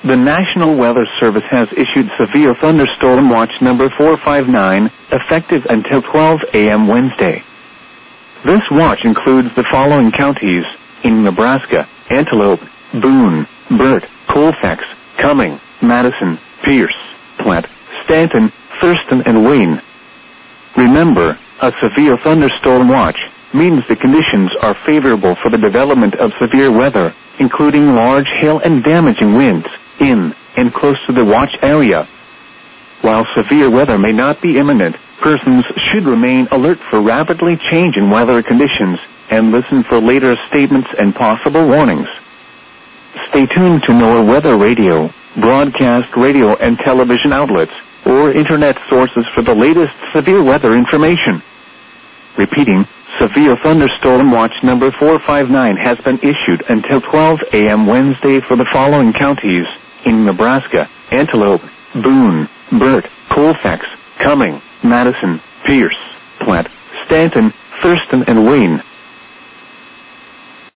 The National Weather Service has issued severe thunderstorm watch number 459, effective until 12 a.m. Wednesday. This watch includes the following counties in Nebraska: Antelope, Boone, Burt, Colfax, Cumming, Madison, Pierce, Platte, Stanton, Thurston, and Wayne. Remember, a severe thunderstorm watch means the conditions are favorable for the development of severe weather, including large hail and damaging winds in and close to the watch area. While severe weather may not be imminent, persons should remain alert for rapidly changing weather conditions and listen for later statements and possible warnings. Stay tuned to NOAA Weather Radio, broadcast radio and television outlets, or internet sources for the latest severe weather information. Repeating, severe thunderstorm watch number 459 has been issued until 12 a.m. Wednesday for the following counties in Nebraska: Antelope, Boone, Burt, Colfax, Cumming, Madison, Pierce, Platte, Stanton, Thurston, and Wayne.